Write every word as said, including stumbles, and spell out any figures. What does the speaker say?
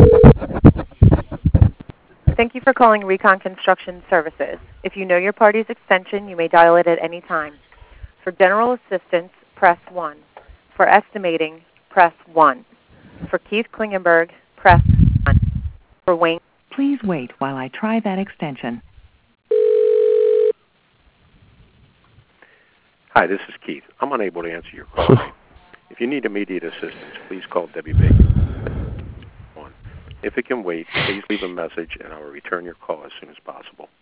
Thank you for calling Recon Construction Services. If you know your party's extension, you may dial it at any time. For general assistance, press one. For estimating, press one. For Keith Klingenberg, press one. For Wayne. Please wait while I try that extension. Hi, this is Keith. I'm unable to answer your call. If you need immediate assistance, please call Debbie Baker. One. If it can wait, please leave a message and I will return your call as soon as possible.